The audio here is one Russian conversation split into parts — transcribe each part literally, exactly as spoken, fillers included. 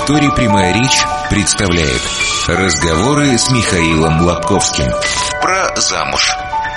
История «Прямая речь» представляет разговоры с Михаилом Лобковским про замуж.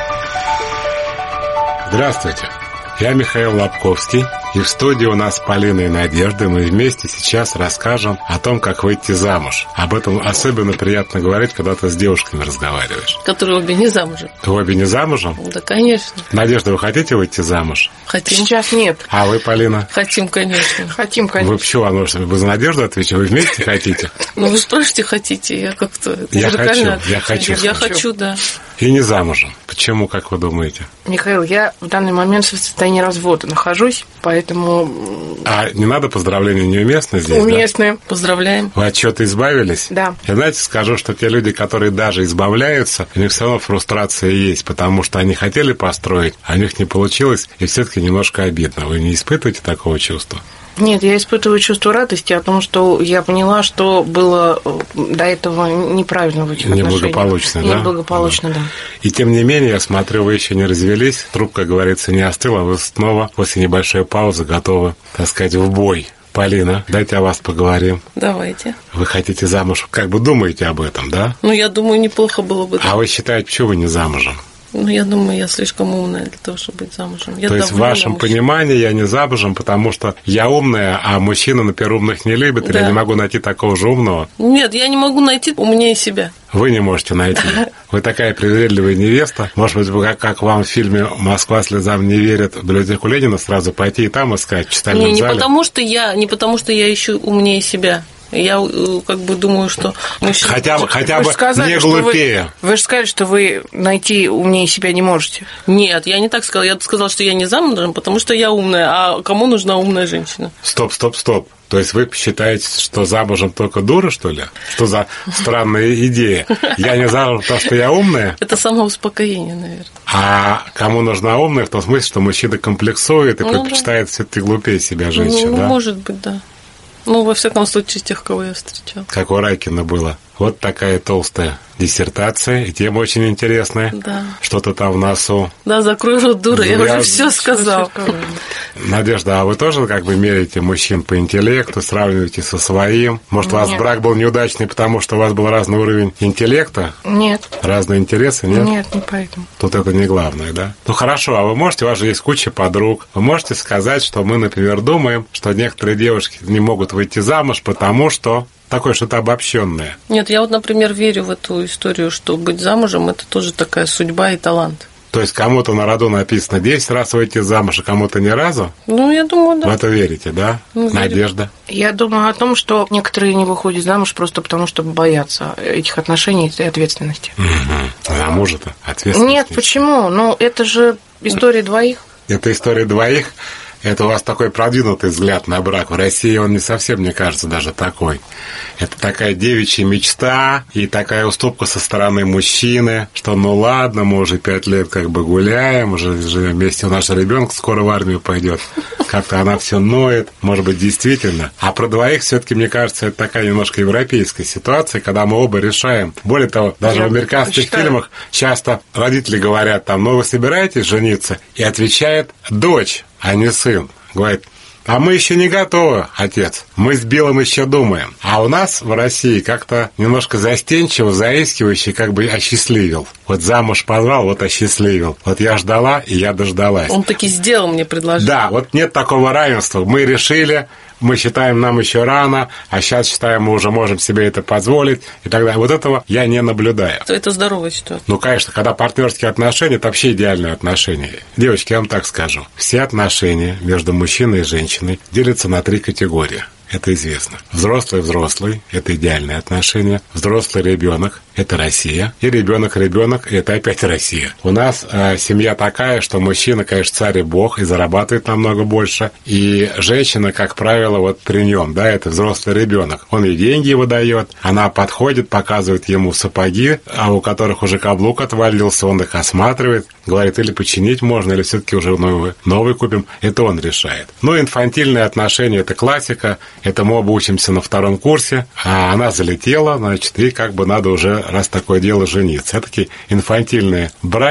Здравствуйте, я Михаил Лобковский, и в студии у нас Полина и Надежда. Мы вместе сейчас расскажем о том, как выйти замуж. Об этом особенно приятно говорить, когда ты с девушками разговариваешь. Которые обе не замужем. Вы обе не замужем? Да, конечно. Надежда, вы хотите выйти замуж? Хотим. Сейчас нет. А вы, Полина? Хотим, конечно. Хотим, конечно. Вы почему? Вы за Надежду отвечаете? Вы вместе хотите? Ну, вы спрашиваете, хотите? Я как-то... Я хочу, я хочу. Я хочу, да. И не замужем. Почему, как вы думаете? Михаил, я в данный момент в состоянии развода нахожусь, поэтому... А не надо поздравления неуместно здесь, Уместные. Да? Поздравляем. Вы от чего-то избавились? Да. Я, знаете, скажу, что те люди, которые даже избавляются, у них все равно фрустрация есть, потому что они хотели построить, а у них не получилось, и все-таки немножко обидно. Вы не испытываете такого чувства? Нет, я испытываю чувство радости о том, что я поняла, что было до этого неправильно в этих отношениях. Неблагополучно, да? Неблагополучно, да. И тем не менее, я смотрю, вы еще не развелись, трубка, как говорится, не остыла, вы снова после небольшой паузы готовы, так сказать, в бой. Полина, дайте о вас поговорим. Давайте. Вы хотите замуж, как бы думаете об этом, да? Ну, я думаю, неплохо было бы. А вы считаете, почему вы не замужем? Ну, я думаю, я слишком умная для того, чтобы быть замужем. Я То есть, в вашем мужчина. понимании, я не замужем, потому что я умная, а мужчина, например, умных не любит, да. Или я не могу найти такого же умного? Нет, я не могу найти умнее себя. Вы не можете найти. Вы такая привередливая невеста. Может быть, вы, как, как вам в фильме «Москва слезам не верит», в библиотеку Ленина сразу пойти и там искать в читальном не, не зале? Потому что я, не потому что я ищу умнее себя. Я как бы думаю, что мужчина... Хотя бы, хотя бы сказали, не глупее. Вы, вы же сказали, что вы найти умнее себя не можете. Нет, я не так сказала. Я сказала, что я не замужем, потому что я умная. А кому нужна умная женщина? Стоп, стоп, стоп. То есть вы считаете, что замужем только дура, что ли? Что за странная идея? Я не замужем, потому что я умная? Это самоуспокоение, наверное. А кому нужна умная, в том смысле, что мужчина комплексует и ну, предпочитает да. все-таки глупее себя женщин, ну, да? Может быть, да. Ну, во всяком случае, тех, кого я встречала. Как у Райкина было. Вот такая толстая диссертация, и тема очень интересная. Да. Что-то там в носу. Да, закрой рот, дура, я, я уже все сказал. Надежда, а вы тоже как бы меряете мужчин по интеллекту, сравниваете со своим? Может, у вас нет. брак был неудачный, потому что у вас был разный уровень интеллекта? Нет. Разные интересы, нет? Нет, не поэтому. Тут это не главное, да? Ну, хорошо, а вы можете, у вас же есть куча подруг, вы можете сказать, что мы, например, думаем, что некоторые девушки не могут выйти замуж, потому что... Такое что-то обобщенное. Нет, я вот, например, верю в эту историю, что быть замужем – это тоже такая судьба и талант. То есть кому-то на роду написано десять раз выйти замуж, а кому-то ни разу? Ну, я думаю, да. В это верите, да? Ну, Надежда? Я думаю о том, что некоторые не выходят замуж просто потому, что боятся этих отношений и ответственности. Угу. А мужа-то ответственность? Нет, почему? Ну, это же история двоих. Это история двоих? Это у вас такой продвинутый взгляд на брак. В России он не совсем, мне кажется, даже такой. Это такая девичья мечта и такая уступка со стороны мужчины, что ну ладно, мы уже пять лет как бы гуляем, уже живем вместе, у нашего ребенка скоро в армию пойдет. Как-то она все ноет, может быть, действительно. А про двоих все-таки, мне кажется, это такая немножко европейская ситуация, когда мы оба решаем. Более того, даже Я в американских считаю. фильмах часто родители говорят там, ну вы собираетесь жениться? И отвечает дочь, а не сын. Говорит, а мы еще не готовы, отец. Мы с Биллом еще думаем. А у нас в России как-то немножко застенчиво, заискивающе, как бы осчастливил. Вот замуж позвал, вот осчастливил. Вот я ждала, и я дождалась. Он таки сделал мне предложение. Да, вот нет такого равенства. Мы решили, мы считаем, нам еще рано, а сейчас считаем, мы уже можем себе это позволить и так далее. Вот этого я не наблюдаю. Это здоровая ситуация. Ну, конечно, когда партнерские отношения, это вообще идеальные отношения. Девочки, я вам так скажу. Все отношения между мужчиной и женщиной делятся на три категории. Это известно. Взрослый-взрослый – это идеальные отношения. Взрослый ребенок – это Россия. И ребенок-ребенок – это опять Россия. У нас э, семья такая, что мужчина, конечно, царь и бог, и зарабатывает намного больше. И женщина, как правило, вот при нем, да, это взрослый ребенок. Он ей деньги выдает, она подходит, показывает ему сапоги, а у которых уже каблук отвалился, он их осматривает, говорит, или починить можно, или все-таки уже новый, новый купим. Это он решает. Ну, инфантильные отношения – это классика. Это мы оба учимся на втором курсе, а она залетела, значит, и как бы надо уже, раз такое дело, жениться. Это такие инфантильные браки,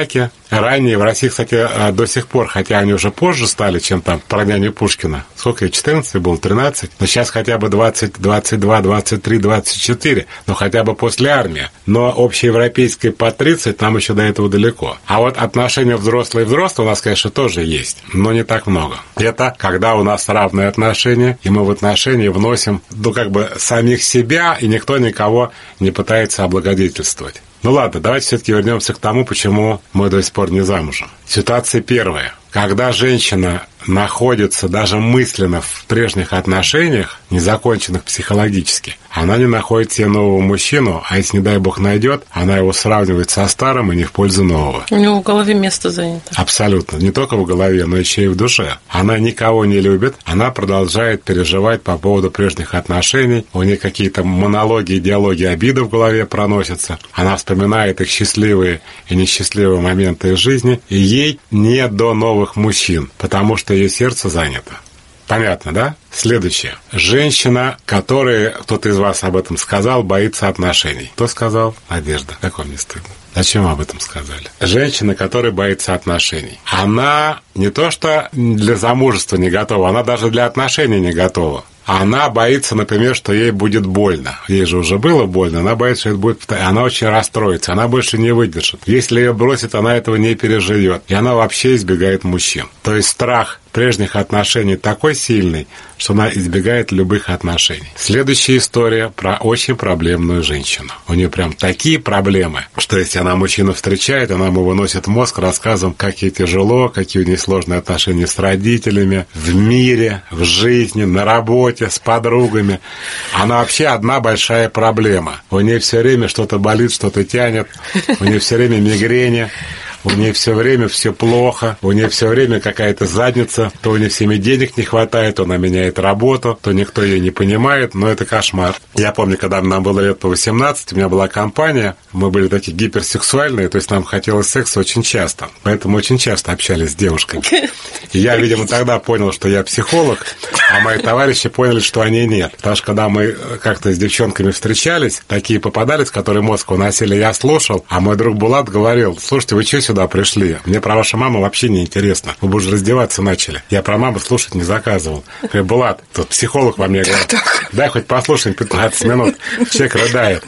ранее в России, кстати, до сих пор, хотя они уже позже стали, чем там про няню Пушкина. Сколько ей, четырнадцать было, тринадцать? Но сейчас хотя бы двадцать, двадцать два, двадцать три, двадцать четыре, но хотя бы после армии. Но общеевропейской по тридцать нам еще до этого далеко. А вот отношения взрослые-взрослые у нас, конечно, тоже есть, но не так много. Это когда у нас равные отношения, и мы в отношения вносим, ну, как бы, самих себя, и никто никого не пытается облагодетельствовать. Ну ладно, давайте все-таки вернемся к тому, почему мы до сих пор не замужем. Ситуация первая. Когда женщина находится даже мысленно в прежних отношениях, незаконченных психологически, она не находит себе нового мужчину, а если, не дай бог, найдет, она его сравнивает со старым и не в пользу нового. У него в голове место занято. Абсолютно. Не только в голове, но еще и в душе. Она никого не любит, она продолжает переживать по поводу прежних отношений, у нее какие-то монологи, диалоги, обиды в голове проносятся, она вспоминает их счастливые и несчастливые моменты из жизни, и ей не до новых мужчин, потому что ее сердце занято. Понятно, да? Следующее. Женщина, которая, кто-то из вас об этом сказал, боится отношений. Кто сказал? Надежда. Как вам не стыдно? Зачем вы об этом сказали? Женщина, которая боится отношений. Она не то что для замужества не готова, она даже для отношений не готова. Она боится, например, что ей будет больно. Ей же уже было больно, она боится, что это будет... Она очень расстроится, она больше не выдержит. Если ее бросит, она этого не переживет. И она вообще избегает мужчин. То есть страх прежних отношений такой сильный, что она избегает любых отношений. Следующая история про очень проблемную женщину. У нее прям такие проблемы, что если она мужчину встречает, она ему выносит мозг рассказом, как ей тяжело, какие у нее сложные отношения с родителями, в мире, в жизни, на работе, с подругами. Она вообще одна большая проблема. У нее все время что-то болит, что-то тянет, у нее все время мигрени. У нее все время все плохо, у нее все время какая-то задница, то у нее всеми денег не хватает, то она меняет работу, то никто ее не понимает, но это кошмар. Я помню, когда нам было лет по восемнадцать, у меня была компания, мы были такие гиперсексуальные, то есть нам хотелось секса очень часто, поэтому очень часто общались с девушками. И я, видимо, тогда понял, что я психолог, а мои товарищи поняли, что они нет. Потому что когда мы как-то с девчонками встречались, такие попадались, которые мозг уносили, я слушал, а мой друг Булат говорил: слушайте, вы что сюда пришли? Мне про вашу маму вообще не интересно. Вы бы уже раздеваться начали. Я про маму слушать не заказывал. Я говорю: Булат, тут психолог во мне говорит, дай хоть послушаем пятнадцать минут. Человек рыдает.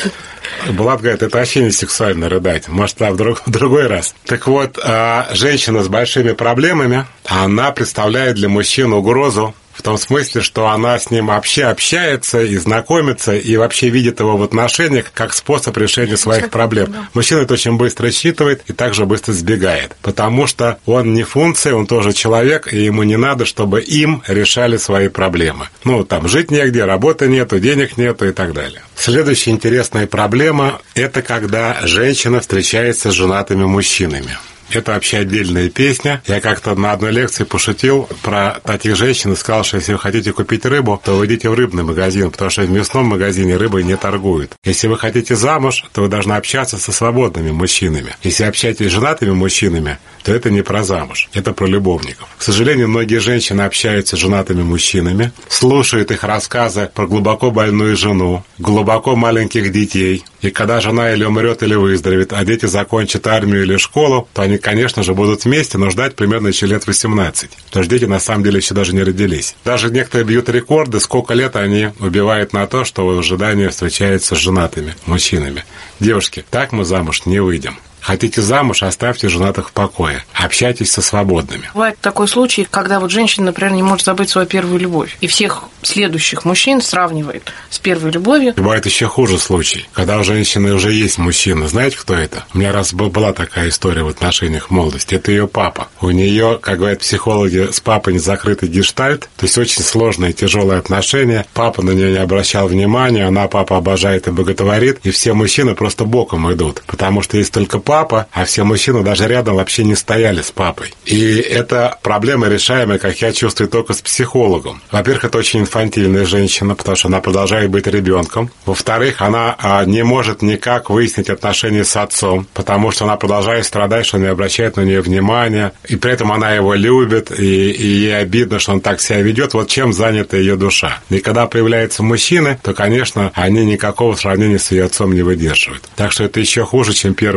Булат говорит: это вообще не сексуально рыдать. Может, а в, друг, в другой раз. Так вот, женщина с большими проблемами, она представляет для мужчин угрозу, в том смысле, что она с ним вообще общается и знакомится, и вообще видит его в отношениях как способ решения своих проблем. Мужчина это очень быстро считывает и также быстро сбегает, потому что он не функция, он тоже человек, и ему не надо, чтобы им решали свои проблемы. Ну, там жить негде, работы нету, денег нету и так далее. Следующая интересная проблема – это когда женщина встречается с женатыми мужчинами. Это вообще отдельная песня. Я как-то на одной лекции пошутил про таких женщин и сказал, что если вы хотите купить рыбу, то вы идите в рыбный магазин, потому что в мясном магазине рыбой не торгуют. Если вы хотите замуж, то вы должны общаться со свободными мужчинами. Если общаетесь с женатыми мужчинами, то это не про замуж, это про любовников. К сожалению, многие женщины общаются с женатыми мужчинами, слушают их рассказы про глубоко больную жену, глубоко маленьких детей. И когда жена или умрет, или выздоровеет, а дети закончат армию или школу, то они, конечно же, будут вместе, но ждать примерно еще лет восемнадцать. Потому что дети, на самом деле, еще даже не родились. Даже некоторые бьют рекорды, сколько лет они убивают на то, что в ожидании встречаются с женатыми мужчинами. Девушки, так мы замуж не выйдем. Хотите замуж, оставьте женатых в покое. Общайтесь со свободными. Бывает такой случай, когда вот женщина, например, не может забыть свою первую любовь. И всех следующих мужчин сравнивает с первой любовью. И бывает еще хуже случай, когда у женщины уже есть мужчина. Знаете, кто это? У меня раз была такая история в отношениях в молодости. Это ее папа. У нее, как говорят психологи, с папой не закрытый гештальт. То есть очень сложные, тяжелые отношения. Папа на нее не обращал внимания. Она папа обожает и боготворит. И все мужчины просто боком идут. Потому что есть только папа. Папа, а все мужчины даже рядом вообще не стояли с папой. И это проблема решаемая, как я чувствую, только с психологом. Во-первых, это очень инфантильная женщина, потому что она продолжает быть ребенком. Во-вторых, она а, не может никак выяснить отношения с отцом, потому что она продолжает страдать, что он не обращает на нее внимания. И при этом она его любит, и, и ей обидно, что он так себя ведет. Вот чем занята ее душа. И когда появляются мужчины, то, конечно, они никакого сравнения с ее отцом не выдерживают. Так что это еще хуже, чем первая любовь.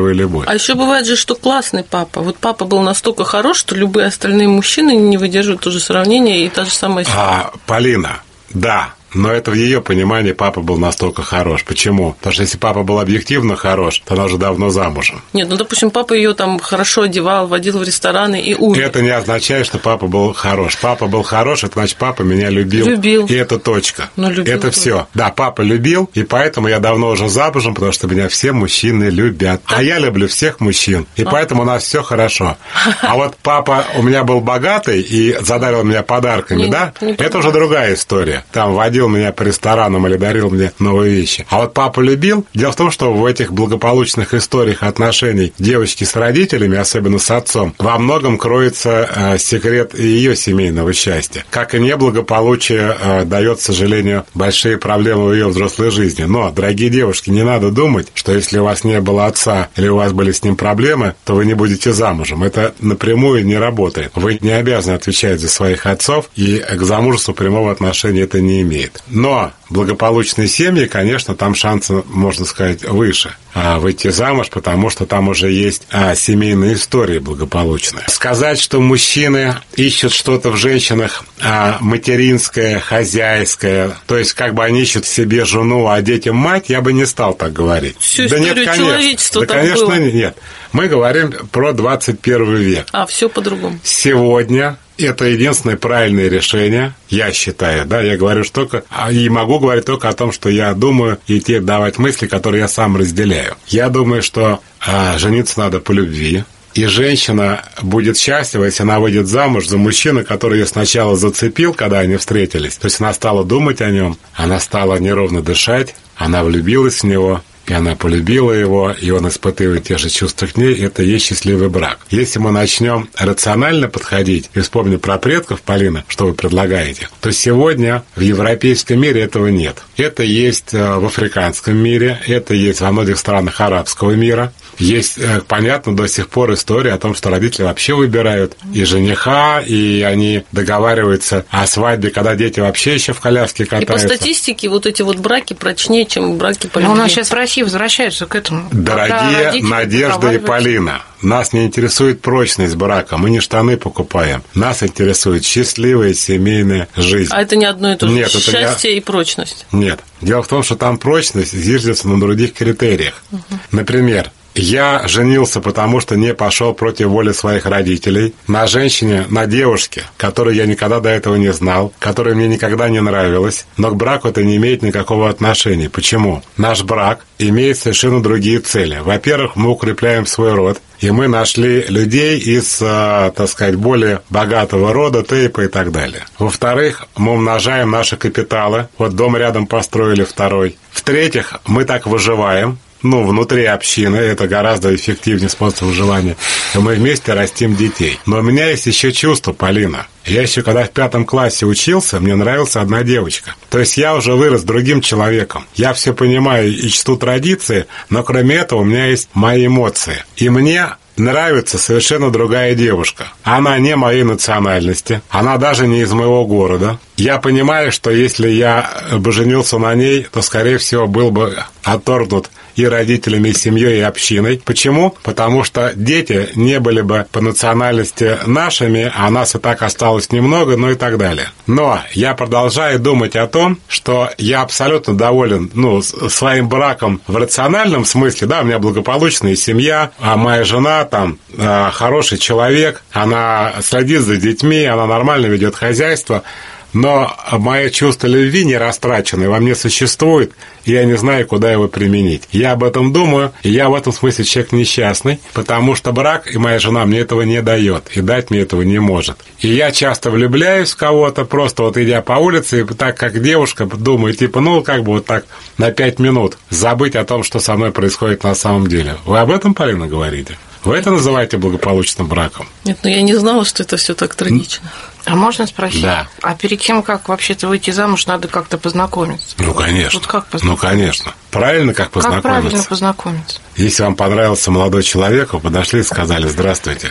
А еще бывает же, что классный папа. Вот папа был настолько хорош, что любые остальные мужчины не выдерживают то же сравнение и та же самая ситуация. А, Полина, да. Но это в ее понимании папа был настолько хорош. Почему? Потому что если папа был объективно хорош, то она уже давно замужем. Нет, ну, допустим, папа ее там хорошо одевал, водил в рестораны и умер. Это не означает, что папа был хорош. Папа был хорош, это значит, папа меня любил. Любил. И это точка. Ну, любил, это да. все. Да, папа любил, и поэтому я давно уже замужем, потому что меня все мужчины любят. А я люблю всех мужчин, и а. поэтому у нас все хорошо. А вот папа у меня был богатый и задарил меня подарками, не, да? Не это уже другая история. Там водил меня по ресторанам или дарил мне новые вещи. А вот папа любил. Дело в том, что в этих благополучных историях отношений девочки с родителями, особенно с отцом, во многом кроется э, секрет ее семейного счастья. Как и неблагополучие э, дает, к сожалению, большие проблемы в ее взрослой жизни. Но, дорогие девушки, не надо думать, что если у вас не было отца или у вас были с ним проблемы, то вы не будете замужем. Это напрямую не работает. Вы не обязаны отвечать за своих отцов, и к замужеству прямого отношения это не имеет. Но благополучные семьи, конечно, там шансы, можно сказать, выше а, выйти замуж, потому что там уже есть а, семейные истории благополучные. Сказать, что мужчины ищут что-то в женщинах а, материнское, хозяйское, то есть как бы они ищут себе жену, а детям мать, я бы не стал так говорить. Всю да историю нет, конечно. человечества да, так конечно, было. Нет. Мы говорим про двадцать первый век. А, все по-другому. Сегодня это единственное правильное решение, я считаю, да, я говорю что только, и могу говорить только о том, что я думаю, и те давать мысли, которые я сам разделяю. Я думаю, что а, жениться надо по любви, и женщина будет счастлива, если она выйдет замуж за мужчину, который ее сначала зацепил, когда они встретились, то есть она стала думать о нем, она стала неровно дышать, она влюбилась в него, и она полюбила его, и он испытывает те же чувства к ней, это и есть счастливый брак. Если мы начнем рационально подходить, и вспомним про предков, Полина, что вы предлагаете, то сегодня в европейском мире этого нет. Это есть в африканском мире, это есть во многих странах арабского мира. Есть, понятно, до сих пор история о том, что родители вообще выбирают и жениха, и они договариваются о свадьбе, когда дети вообще еще в коляске катаются. И по статистике вот эти вот браки прочнее, чем браки по любви. Но у нас сейчас в России возвращаются к этому. Дорогие Надежда и Полина, нас не интересует прочность брака, мы не штаны покупаем. Нас интересует счастливая семейная жизнь. А это не одно и то же? Нет, счастье не... и прочность? Нет. Дело в том, что там прочность зиждется на других критериях. Угу. Например, я женился, потому что не пошел против воли своих родителей на женщине, на девушке, которую я никогда до этого не знал, которая мне никогда не нравилась, но к браку это не имеет никакого отношения. Почему? Наш брак имеет совершенно другие цели. Во-первых, мы укрепляем свой род, и мы нашли людей из, так сказать, более богатого рода, тейпа и так далее. Во-вторых, мы умножаем наши капиталы. Вот дом рядом построили второй. В-третьих, мы так выживаем. Ну, внутри общины, это гораздо эффективнее способ выживания. И мы вместе растим детей. Но у меня есть еще чувство, Полина. Я еще, когда в пятом классе учился, мне нравилась одна девочка. То есть я уже вырос другим человеком. Я все понимаю и чту традиции, но кроме этого у меня есть мои эмоции. И мне нравится совершенно другая девушка. Она не моей национальности, она даже не из моего города. Я понимаю, что если я бы женился на ней, то, скорее всего, был бы отторгнут и родителями, и семьей, и общиной. Почему? Потому что дети не были бы по национальности нашими, а нас и так осталось немного, ну и так далее. Но я продолжаю думать о том, что я абсолютно доволен, ну, своим браком в рациональном смысле. Да, у меня благополучная семья, а моя жена там хороший человек, она следит за детьми, она нормально ведет хозяйство. Но мое чувство любви не растрачено, во мне существует, и я не знаю, куда его применить. Я об этом думаю, и я в этом смысле человек несчастный, потому что брак и моя жена мне этого не дает, и дать мне этого не может. И я часто влюбляюсь в кого-то, просто вот идя по улице, и так как девушка, думаю, типа, ну, как бы вот так на пять минут забыть о том, что со мной происходит на самом деле. Вы об этом, Полина, говорите? Вы это называете благополучным браком? Нет, но я не знала, что это все так трагично. А можно спросить? Да. А перед тем, как вообще-то выйти замуж, надо как-то познакомиться? Ну, конечно. Вот как познакомиться? Ну, конечно. Правильно, как познакомиться? Как правильно познакомиться? Если вам понравился молодой человек, вы подошли и сказали: здравствуйте,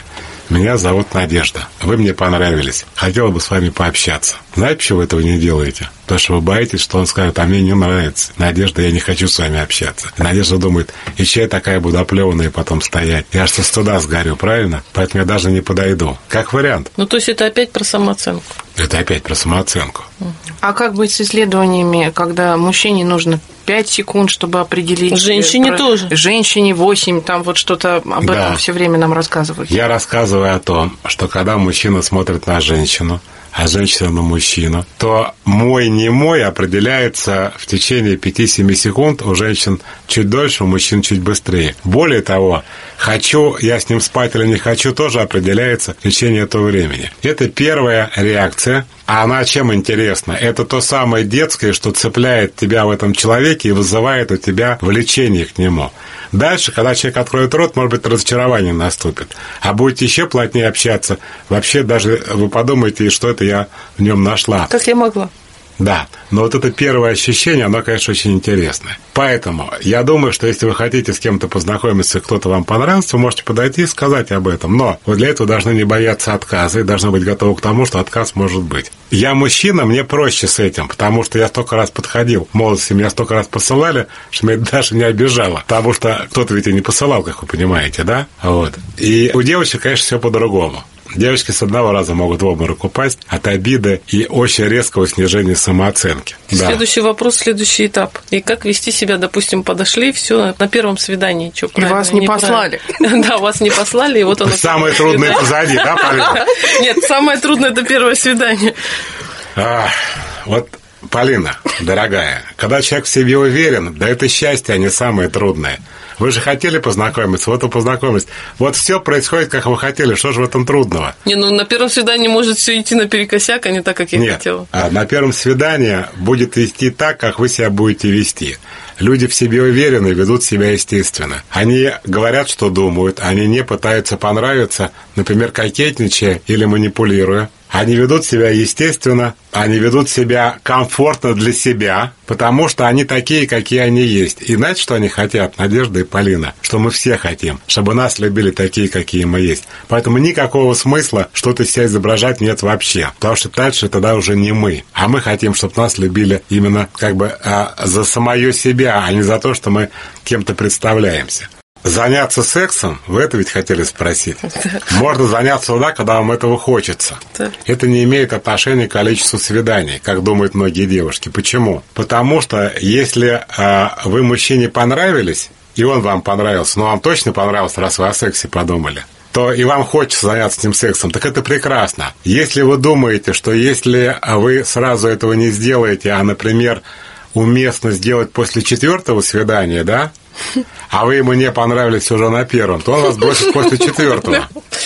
Меня зовут Надежда. Вы мне понравились. Хотела бы с вами пообщаться. Знаете, почему вы этого не делаете? Потому что вы боитесь, что он скажет, а мне не нравится. Надежда, я не хочу с вами общаться. И Надежда думает, и че я такая буду оплеванная потом стоять? Я же со стыда сгорю, правильно? Поэтому я даже не подойду. Как вариант. Ну, то есть это опять про самооценку. Это опять про самооценку. А как быть с исследованиями, когда мужчине нужно пять секунд, чтобы определить... Женщине про... тоже. Женщине восемь, там вот что-то об да. этом все время нам рассказывают. Я рассказываю о том, что когда мужчина смотрит на женщину, а женщина на мужчину, то мой, не мой определяется в течение пяти-семи секунд, у женщин чуть дольше, у мужчин чуть быстрее. Более того, хочу я с ним спать или не хочу, тоже определяется в течение этого времени. Это первая реакция. А она чем интересна? Это то самое детское, что цепляет тебя в этом человеке и вызывает у тебя влечение к нему. Дальше, когда человек откроет рот, может быть, разочарование наступит. А будете еще плотнее общаться, вообще даже вы подумаете, что это я в нем нашла. Как я могла? Да, но вот это первое ощущение, оно, конечно, очень интересное. Поэтому я думаю, что если вы хотите с кем-то познакомиться, кто-то вам понравился, вы можете подойти и сказать об этом. Но вот для этого должны не бояться отказа и должны быть готовы к тому, что отказ может быть. Я мужчина, мне проще с этим, потому что я столько раз подходил в молодости, меня столько раз посылали, что меня даже не обижало. Потому что кто-то ведь и не посылал, как вы понимаете, да? Вот. И у девочек, конечно, все по-другому. Девочки с одного раза могут в обморок упасть от обиды и очень резкого снижения самооценки. Следующий да. вопрос, следующий этап. И как вести себя, допустим, подошли, все на первом свидании. Что, и вас не послали. Да, вас не послали, и вот оно... Самое трудное позади, да, Полина? Нет, самое трудное – это первое свидание. Вот, Полина, дорогая, когда человек в себе уверен, да это счастье, а не самое трудное. Вы же хотели познакомиться, вот и познакомились. Вот все происходит, как вы хотели. Что же в этом трудного? Не, ну на первом свидании может все идти наперекосяк, а не так, как я Нет, хотела. А на первом свидании будет идти так, как вы себя будете вести. Люди в себе уверены, ведут себя естественно. Они говорят, что думают, они не пытаются понравиться, например, кокетничая или манипулируя. Они ведут себя естественно, они ведут себя комфортно для себя, потому что они такие, какие они есть. И знаете, что они хотят, Надежда и Полина? Что мы все хотим, чтобы нас любили такие, какие мы есть. Поэтому никакого смысла что-то себя изображать нет вообще, потому что дальше тогда уже не мы. А мы хотим, чтобы нас любили именно как бы а, за самое себя, а не за то, что мы кем-то представляемся. Заняться сексом, вы это ведь хотели спросить? Да. Можно заняться тогда, когда вам этого хочется. Да. Это не имеет отношения к количеству свиданий, как думают многие девушки. Почему? Потому что если э, вы мужчине понравились, и он вам понравился, но вам точно понравился, раз вы о сексе подумали, то и вам хочется заняться этим сексом, так это прекрасно. Если вы думаете, что если вы сразу этого не сделаете, а, например, уместно сделать после четвертого свидания, да, а вы ему не понравились уже на первом, то он вас бросит после четвертого.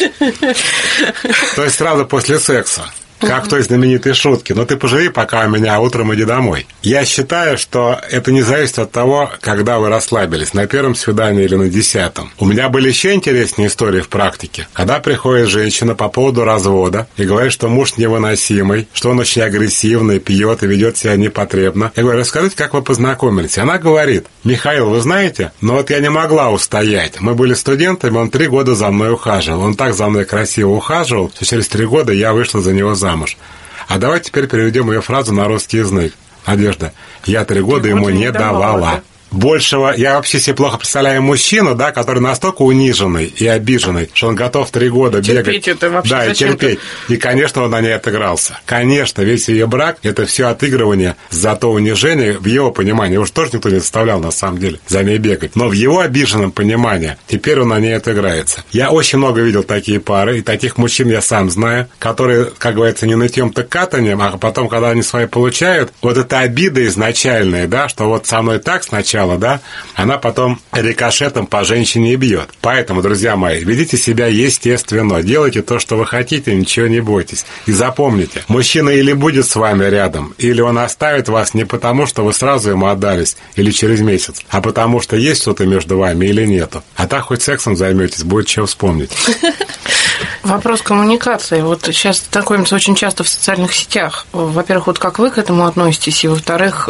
То есть сразу после секса. Как в той знаменитой шутке. Но ты поживи, пока у меня, а утром иди домой. Я считаю, что это не зависит от того, когда вы расслабились, на первом свидании или на десятом. У меня были еще интересные истории в практике. Когда приходит женщина по поводу развода и говорит, что муж невыносимый, что он очень агрессивный, пьет и ведет себя непотребно. Я говорю, расскажите, как вы познакомились? И она говорит, Михаил, вы знаете, но вот я не могла устоять. Мы были студентами, он три года за мной ухаживал. Он так за мной красиво ухаживал, что через три года я вышла за него замуж. А давайте теперь переведем ее фразу на русский язык. Надежда, я три года ему не давала. Большего, я вообще себе плохо представляю мужчину, да, который настолько униженный и обиженный, что он готов три года терпеть бегать. Это вообще да, и терпеть. И, конечно, он на ней отыгрался. Конечно, весь ее брак – это все отыгрывание за то унижение, в его понимании. Его же тоже никто не заставлял, на самом деле, за ней бегать. Но в его обиженном понимании теперь он на ней отыграется. Я очень много видел такие пары, и таких мужчин я сам знаю, которые, как говорится, не нытьем-то катанием, а потом, когда они свои получают, вот эта обида изначальная, да, что вот со мной так сначала, да, она потом рикошетом по женщине и бьет. Поэтому, друзья мои, ведите себя естественно, делайте то, что вы хотите, ничего не бойтесь. И запомните, мужчина или будет с вами рядом, или он оставит вас не потому, что вы сразу ему отдались, или через месяц, а потому что есть что-то между вами или нету. А так хоть сексом займетесь, будет что вспомнить. Вопрос коммуникации. Вот сейчас знакомимся очень часто в социальных сетях. Во-первых, вот как вы к этому относитесь? И во-вторых,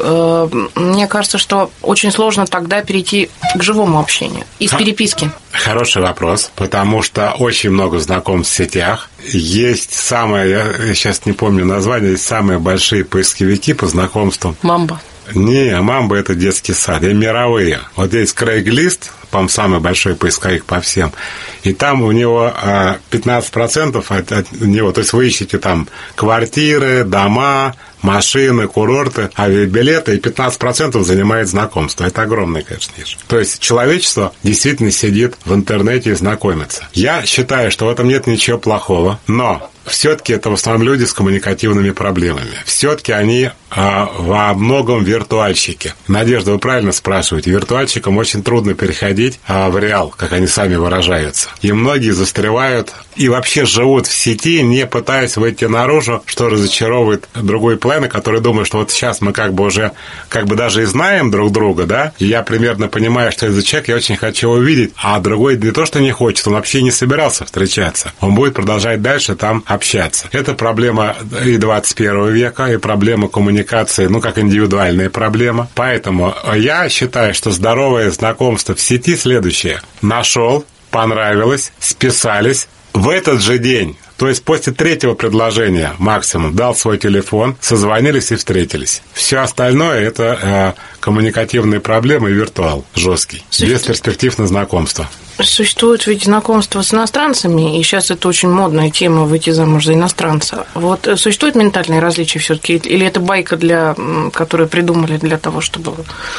мне кажется, что очень сложно тогда перейти к живому общению из переписки. Хороший вопрос, потому что очень много знакомств в сетях. Есть самые, я сейчас не помню название, есть самые большие поисковики по знакомствам. Мамба. Не, Мамба – это детский сад, и мировые. Вот здесь Craigslist, по-моему, самый большой поисковик по всем. И там у него пятнадцать процентов от, от него, то есть вы ищете там квартиры, дома, машины, курорты, авиабилеты, и пятнадцать процентов занимает знакомство. Это огромная, конечно, ниша. То есть человечество действительно сидит в интернете и знакомится. Я считаю, что в этом нет ничего плохого, но все-таки это в основном люди с коммуникативными проблемами. Все-таки они а, во многом виртуальщики. Надежда, вы правильно спрашиваете. Виртуальщикам очень трудно переходить а, в реал, как они сами выражаются. И многие застревают и вообще живут в сети, не пытаясь выйти наружу, что разочаровывает другой планы, который думает, что вот сейчас мы как бы уже, как бы даже и знаем друг друга, да, и я примерно понимаю, что этот человек я очень хочу увидеть, а другой не то, что не хочет, он вообще не собирался встречаться. Он будет продолжать дальше там общаться. Это проблема и двадцать первого века, и проблема коммуникации, ну, как индивидуальная проблема. Поэтому я считаю, что здоровое знакомство в сети следующее. Нашел, понравилось, списались, в этот же день, то есть после третьего предложения максимум, дал свой телефон, созвонились и встретились. Все остальное – это э, коммуникативные проблемы и виртуал жесткий, без перспектив на знакомство. Существует ведь знакомство с иностранцами, и сейчас это очень модная тема – выйти замуж за иностранца. Вот существует ментальные различия все-таки, или это байка, для, которую придумали для того, чтобы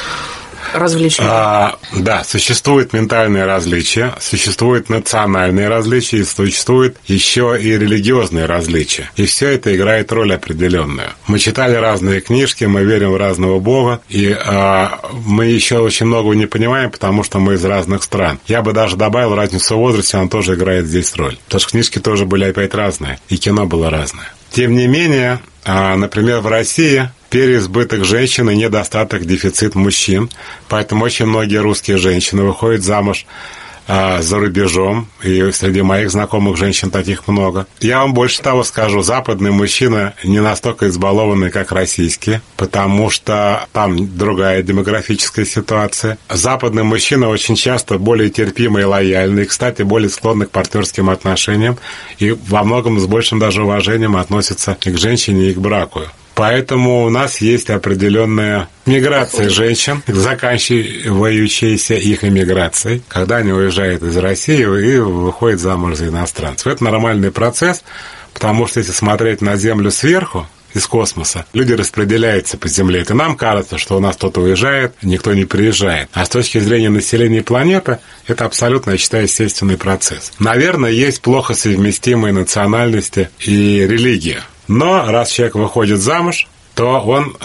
развлечь людей? А, да, существуют ментальные различия, существуют национальные различия, и существуют еще и религиозные различия. И все это играет роль определенную. Мы читали разные книжки, мы верим в разного Бога, и а, мы еще очень многого не понимаем, потому что мы из разных стран. Я бы даже добавил разницу в возрасте, она тоже играет здесь роль. Потому что книжки тоже были опять разные, и кино было разное. Тем не менее, а, например, в России переизбыток женщин и недостаток, дефицит мужчин. Поэтому очень многие русские женщины выходят замуж а, за рубежом. И среди моих знакомых женщин таких много. Я вам больше того скажу. Западные мужчины не настолько избалованные, как российские. Потому что там другая демографическая ситуация. Западные мужчины очень часто более терпимые и лояльные. Кстати, более склонны к партнерским отношениям. И во многом с большим даже уважением относятся и к женщине, и к браку. Поэтому у нас есть определенная миграция женщин, заканчивающаяся их эмиграцией, когда они уезжают из России и выходят замуж за иностранцев. Это нормальный процесс, потому что если смотреть на Землю сверху, из космоса, люди распределяются по Земле. Это нам кажется, что у нас кто-то уезжает, никто не приезжает. А с точки зрения населения планеты, это абсолютно, я считаю, естественный процесс. Наверное, есть плохо совместимые национальности и религия. Но раз человек выходит замуж, то он,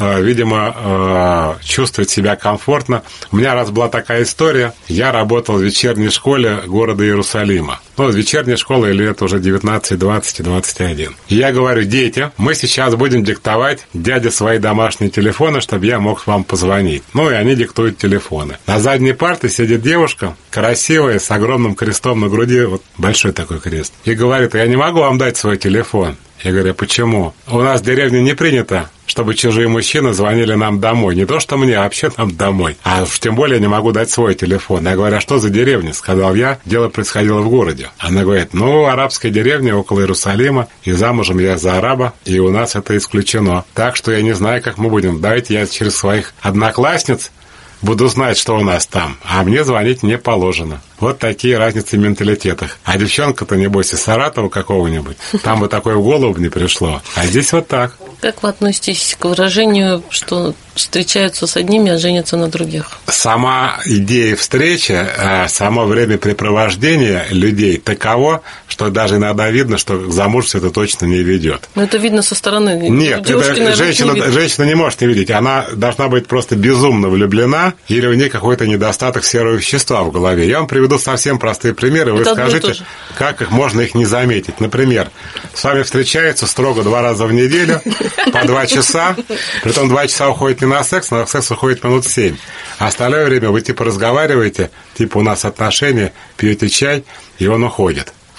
видимо, чувствует себя комфортно. У меня раз была такая история. Я работал в вечерней школе города Иерусалима. Ну, вечерняя школа лет уже девятнадцать, двадцать и двадцать один. И я говорю: дети, мы сейчас будем диктовать дяде свои домашние телефоны, чтобы я мог вам позвонить. Ну, и они диктуют телефоны. На задней парте сидит девушка, красивая, с огромным крестом на груди, вот большой такой крест. И говорит: я не могу вам дать свой телефон. Я говорю: почему? У нас в деревне не принято, чтобы чужие мужчины звонили нам домой. Не то, что мне, а вообще нам домой. А уж тем более не могу дать свой телефон. Я говорю: а что за деревня? Сказал я. Дело происходило в городе. Она говорит: ну, арабская деревня около Иерусалима, и замужем я за араба, и у нас это исключено. Так что я не знаю, как мы будем. Давайте я через своих одноклассниц буду знать, что у нас там, а мне звонить не положено. Вот такие разницы в менталитетах. А девчонка-то, небось, из Саратова какого-нибудь. Там бы такое в голову не пришло. А здесь вот так. Как вы относитесь к выражению, что встречаются с одними, а женятся на других? Сама идея встречи, само времяпрепровождение людей таково, что даже иногда видно, что к замужеству это точно не ведет. Но это видно со стороны. Нет, девушки, это наверное, женщина, не женщина не может не видеть. Она должна быть просто безумно влюблена, или у нее какой-то недостаток серого вещества в голове. Я вам приведу совсем простые примеры. Вы это скажите, как их можно их не заметить. Например, с вами встречаются строго два раза в неделю, по два часа, притом два часа уходит не на секс, на секс уходит минут семь. А остальное время вы типа разговариваете, типа у нас отношения, пьете чай, и он уходит.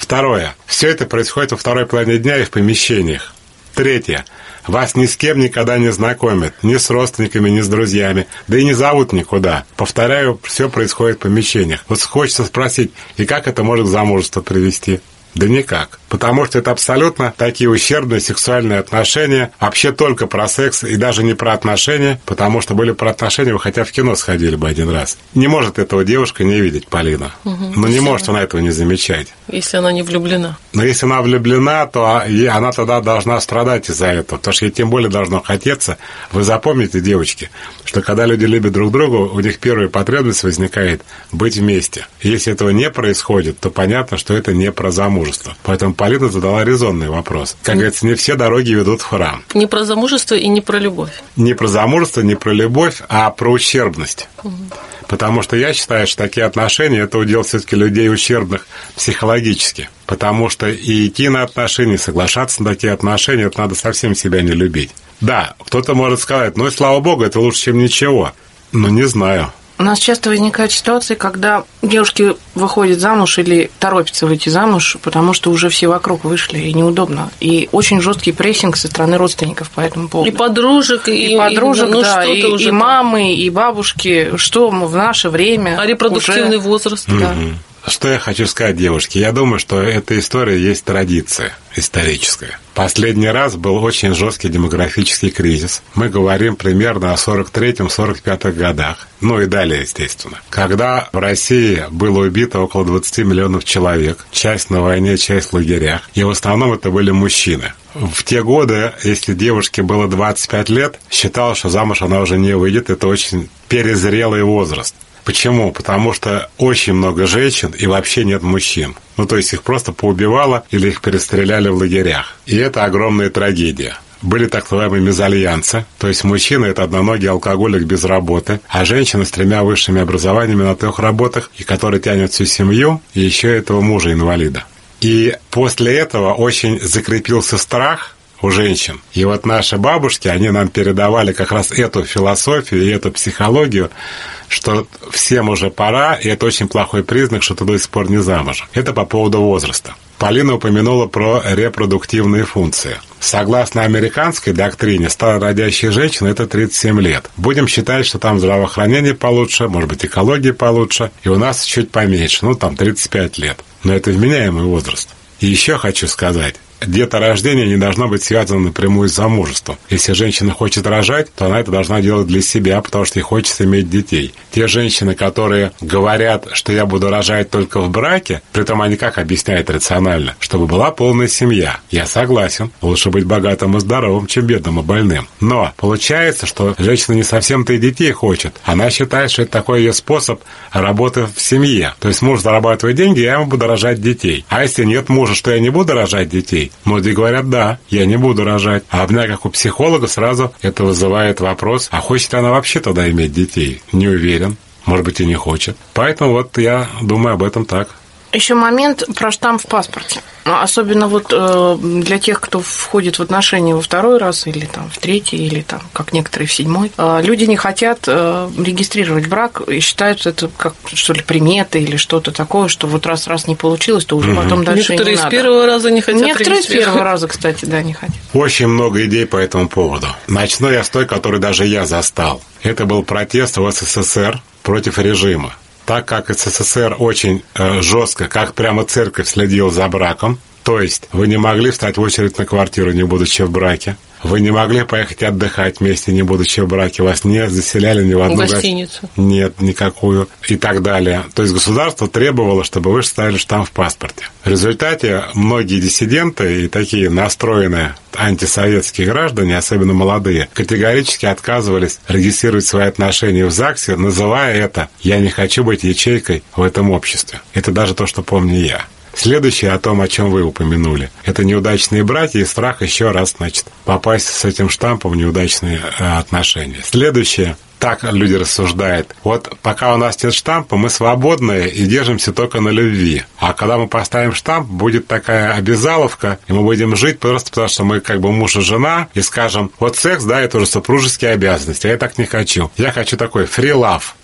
Второе. Все это происходит во второй половине дня и в помещениях. Третье. Вас ни с кем никогда не знакомят, ни с родственниками, ни с друзьями, да и не зовут никуда. Повторяю, все происходит в помещениях. Вот хочется спросить, и как это может к замужеству привести? Да никак. Потому что это абсолютно такие ущербные сексуальные отношения. Вообще только про секс и даже не про отношения, потому что были про отношения, вы хотя в кино сходили бы один раз. Не может этого девушка не видеть, Полина. Угу. Но не может она этого не замечать. Если она не влюблена. Но если она влюблена, то она тогда должна страдать из-за этого. Потому что ей тем более должно хотеться. Вы запомните, девочки, что когда люди любят друг друга, у них первая потребность возникает быть вместе. Если этого не происходит, то понятно, что это не про замужество. Поэтому Полина задала резонный вопрос. Как говорится, не все дороги ведут в храм. Не про замужество и не про любовь. Не про замужество, не про любовь, а про ущербность. Угу. Потому что я считаю, что такие отношения – это удел все-таки людей ущербных психологически. Потому что и идти на отношения, и соглашаться на такие отношения – это надо совсем себя не любить. Да, кто-то может сказать, ну и слава богу, это лучше, чем ничего. Но не знаю. У нас часто возникают ситуации, когда девушки выходят замуж или торопятся выйти замуж, потому что уже все вокруг вышли, и неудобно. И очень жесткий прессинг со стороны родственников по этому поводу. И подружек, и, и подружек, и, ну, да, и, уже и мамы, и бабушки, что мы в наше время. А репродуктивный уже... возраст, mm-hmm. да. Что я хочу сказать, девушки? Я думаю, что эта история есть традиция историческая. Последний раз был очень жесткий демографический кризис. Мы говорим примерно о сорок третьем — сорок пятом годах. Ну и далее, естественно. Когда в России было убито около двадцати миллионов человек. Часть на войне, часть в лагерях. И в основном это были мужчины. В те годы, если девушке было двадцать пять лет, считалось, что замуж она уже не выйдет. Это очень перезрелый возраст. Почему? Потому что очень много женщин и вообще нет мужчин. Ну, то есть их просто поубивало или их перестреляли в лагерях. И это огромная трагедия. Были так называемые мезальянсы, то есть мужчина – это одноногий алкоголик без работы, а женщина с тремя высшими образованиями на трех работах, и который тянет всю семью, и еще этого мужа-инвалида. И после этого очень закрепился страх у женщин. И вот наши бабушки, они нам передавали как раз эту философию и эту психологию, что всем уже пора, и это очень плохой признак, что ты до сих пор не замужем. Это по поводу возраста. Полина упомянула про репродуктивные функции. Согласно американской доктрине, старородящая женщина – это тридцать семь лет. Будем считать, что там здравоохранение получше, может быть, экология получше, и у нас чуть поменьше, ну, там тридцать пять лет. Но это вменяемый возраст. И еще хочу сказать, деторождение не должно быть связано напрямую с замужеством. Если женщина хочет рожать, то она это должна делать для себя, потому что ей хочется иметь детей. Те женщины, которые говорят, что я буду рожать только в браке, притом они как объясняют рационально, чтобы была полная семья. Я согласен, лучше быть богатым и здоровым, чем бедным и больным. Но получается, что женщина не совсем-то и детей хочет. Она считает, что это такой ее способ работы в семье. То есть муж зарабатывает деньги, я ему буду рожать детей. А если нет мужа, что я не буду рожать детей? Многие говорят, да, я не буду рожать. А у меня, как у психолога, сразу это вызывает вопрос, а хочет ли она вообще тогда иметь детей? Не уверен. Может быть, и не хочет. Поэтому вот я думаю об этом так. Еще момент про штамп в паспорте. Особенно вот э, для тех, кто входит в отношения во второй раз, или там в третий, или там, как некоторые, в седьмой. Э, люди не хотят э, регистрировать брак и считают это как, что ли, приметы или что-то такое, что вот раз-раз не получилось, то уже угу. потом дальше Некоторые не надо. Некоторые с первого раза не хотят Некоторые с первого раза, кстати, да, не хотят. Очень много идей по этому поводу. Начну я с той, которую даже я застал. Это был протест в СССР против режима. Так как СССР очень э, жестко, как прямо церковь, следила за браком, то есть вы не могли встать в очередь на квартиру, не будучи в браке, вы не могли поехать отдыхать вместе, не будучи в браке, вас не заселяли ни в одну гостиницу. Го... Нет, никакую и так далее. То есть государство требовало, чтобы вы ставили штамп в паспорте. В результате многие диссиденты и такие настроенные антисоветские граждане, особенно молодые, категорически отказывались регистрировать свои отношения в ЗАГСе, называя это «я не хочу быть ячейкой в этом обществе». Это даже то, что помню я. Следующее о том, о чем вы упомянули. Это неудачные браки и страх еще раз, значит, попасть с этим штампом в неудачные э, отношения. Следующее. Так люди рассуждают. Вот пока у нас нет штампа, мы свободные и держимся только на любви. А когда мы поставим штамп, будет такая обязаловка, и мы будем жить просто потому, что мы как бы муж и жена, и скажем, вот секс, да, это уже супружеские обязанности, а я так не хочу. Я хочу такой free love.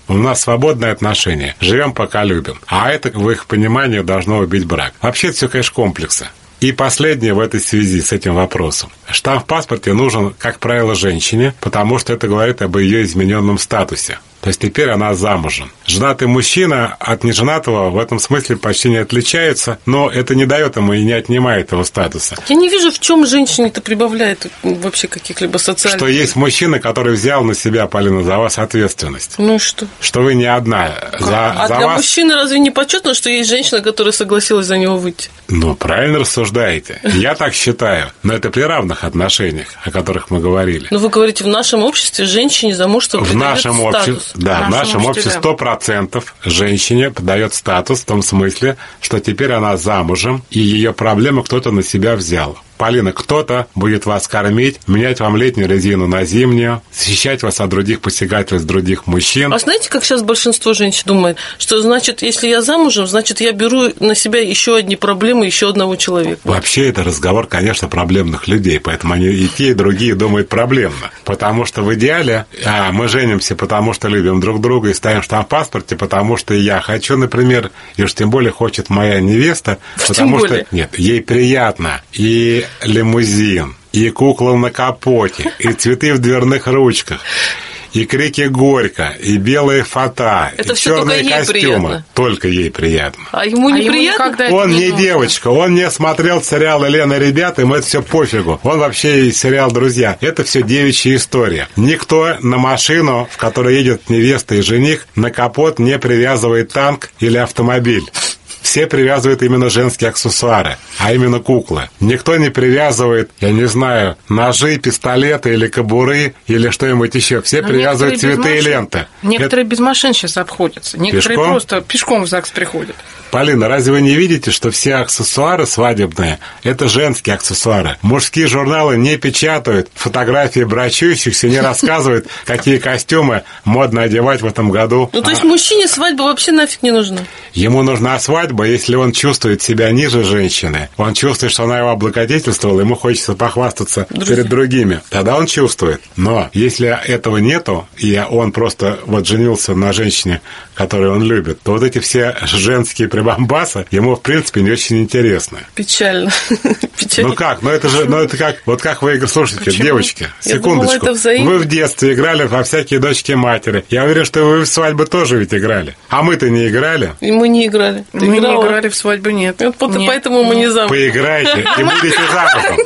У нас свободные отношения. Живем, пока любим. А это, в их понимании, должно убить брак. Вообще, это все, конечно, комплексы. И последнее в этой связи с этим вопросом. Штамп в паспорте нужен, как правило, женщине, потому что это говорит об ее измененном статусе. То есть теперь она замужем. Женатый мужчина от неженатого в этом смысле почти не отличается, но это не дает ему и не отнимает его статуса. Я не вижу, в чем женщине-то прибавляет вообще каких-либо социальных... Что есть мужчина, который взял на себя, Полина, за вас ответственность. Ну и что? Что вы не одна. За, а за для вас... мужчины разве не почетно, что есть женщина, которая согласилась за него выйти? Ну, правильно рассуждаете. Я так считаю. Но это при равных отношениях, о которых мы говорили. Но вы говорите, в нашем обществе женщине замужество придает статус. Обществе, да, в нашем обществе сто процентов женщине подает статус в том смысле, что теперь она замужем, и ее проблемы кто-то на себя взял. Полина, кто-то будет вас кормить, менять вам летнюю резину на зимнюю, защищать вас от других посягательств других мужчин. А знаете, как сейчас большинство женщин думает, что, значит, если я замужем, значит, я беру на себя еще одни проблемы еще одного человека? Вообще, это разговор, конечно, проблемных людей, поэтому они и те, и другие думают проблемно. Потому что в идеале а, мы женимся, потому что любим друг друга и ставим штамп в паспорте, потому что я хочу, например, и уж тем более хочет моя невеста, потому тем что, более. нет, ей приятно, и лимузин, и кукла на капоте, и цветы в дверных ручках, и крики «Горько», и белые фата, это и черные только костюмы. приятно. Только ей приятно. А ему не а приятно? Ему он не, не девочка, он не смотрел сериал «Елена, ребята», ему это все пофигу. Он вообще и сериал «Друзья». Это все девичья история. Никто на машину, в которой едет невеста и жених, на капот не привязывает танк или автомобиль. Все привязывают именно женские аксессуары, а именно куклы. Никто не привязывает, я не знаю, ножи, пистолеты или кобуры, или что-нибудь еще. Все Но привязывают цветы и ленты. Некоторые Это... без машин сейчас обходятся. Некоторые Пешком? просто пешком в ЗАГС приходят. Полина, разве вы не видите, что все аксессуары свадебные – это женские аксессуары? Мужские журналы не печатают фотографии брачующихся, не рассказывают, какие костюмы модно одевать в этом году. Ну, то есть мужчине свадьба вообще нафиг не нужна? Ему нужна свадьба, если он чувствует себя ниже женщины, он чувствует, что она его облагодетельствовала, ему хочется похвастаться Друзья. перед другими. Тогда он чувствует. Но если этого нету, и он просто вот женился на женщине, которую он любит, то вот эти все женские прибамбасы ему, в принципе, не очень интересны. Печально. Печально. Ну как? Ну это же, ну это как, вот как вы игры слушайте, Почему? девочки, Я секундочку. Думала, это взаимно. Вы в детстве играли во всякие дочки матери. Я уверен, что вы в свадьбы тоже ведь играли. А мы-то не играли. И мы не играли. Ты мы играла? не играли в свадьбу, нет. Вот нет. Поэтому мы не замуж. Поиграйте и будете замужем.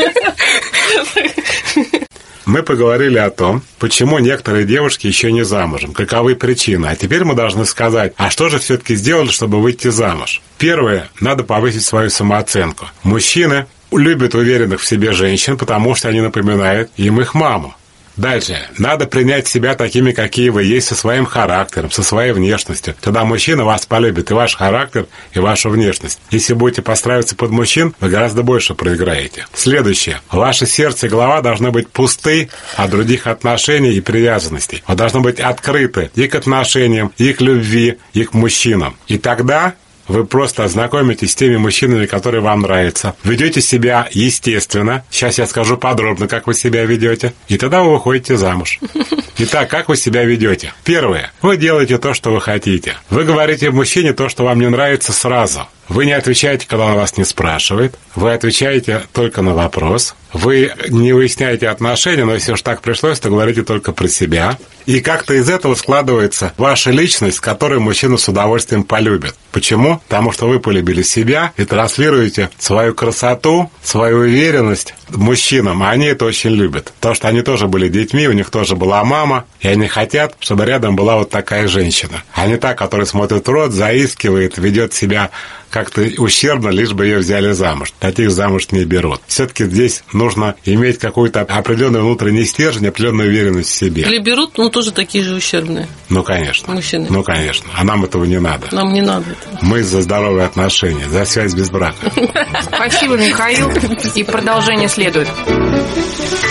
Мы поговорили о том, почему некоторые девушки еще не замужем, каковы причины. А теперь мы должны сказать, а что же все-таки сделали, чтобы выйти замуж? Первое, надо повысить свою самооценку. Мужчины любят уверенных в себе женщин, потому что они напоминают им их маму. Дальше. Надо принять себя такими, какие вы есть, со своим характером, со своей внешностью. Тогда мужчина вас полюбит, и ваш характер, и вашу внешность. Если будете подстраиваться под мужчин, вы гораздо больше проиграете. Следующее. Ваше сердце и голова должны быть пусты от других отношений и привязанностей. Вы должны быть открыты и к отношениям, и к любви, и к мужчинам. И тогда вы просто ознакомитесь с теми мужчинами, которые вам нравятся. Ведете себя естественно. Сейчас я скажу подробно, как вы себя ведете. И тогда вы выходите замуж. Итак, как вы себя ведете? Первое. Вы делаете то, что вы хотите. Вы говорите мужчине то, что вам не нравится сразу. Вы не отвечаете, когда он вас не спрашивает. Вы отвечаете только на вопрос. Вы не выясняете отношения, но если уж так пришлось, то говорите только про себя. И как-то из этого складывается ваша личность, которую мужчина с удовольствием полюбит. Почему? Потому что вы полюбили себя и транслируете свою красоту, свою уверенность мужчинам, а они это очень любят. Потому что они тоже были детьми, у них тоже была мама, и они хотят, чтобы рядом была вот такая женщина. А не та, которая смотрит в рот, заискивает, ведет себя как-то ущербно, лишь бы ее взяли замуж. Таких замуж не берут. Все-таки здесь нужно иметь какой-то определенный внутренний стержень, определенную уверенность в себе. Или берут, но тоже такие же ущербные. Ну, конечно. Мужчины. Ну, конечно. А нам этого не надо. Нам не надо этого. Мы за здоровые отношения, за связь без брака. Спасибо, Михаил. И продолжение следует.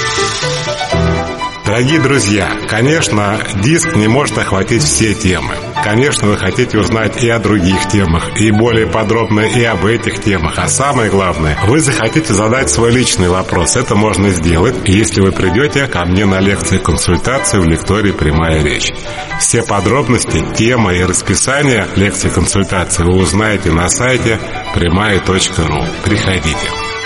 Дорогие друзья, конечно, диск не может охватить все темы. Конечно, вы хотите узнать и о других темах, и более подробно и об этих темах. А самое главное, вы захотите задать свой личный вопрос. Это можно сделать, если вы придете ко мне на лекции-консультацию в лектории «Прямая речь». Все подробности, темы и расписание лекций-консультаций вы узнаете на сайте прямая точка ру. Приходите.